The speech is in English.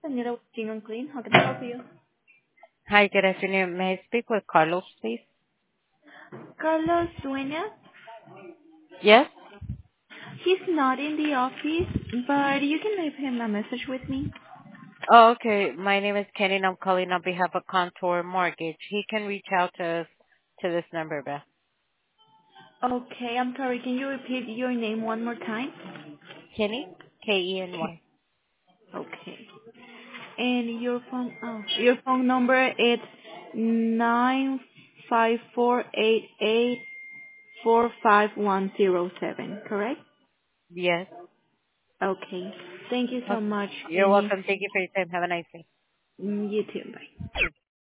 Daniela with King and Clean. How can I help you? Hi, good afternoon. May I speak with Carlos, please? Carlos Dueña. Yes? He's not in the office, but you can leave him a message with me. Oh, okay. My name is Kenny, and I'm calling on behalf of Contour Mortgage. He can reach out to us to this number, Beth. Okay, I'm sorry. Can you repeat your name one more time? Kenny? Keny. Okay. And your phone number is 954884517, correct? Yes. Okay. Thank you so Okay. much, You're Kenny. welcome. Thank you for your time. Have a nice day. You too. Bye.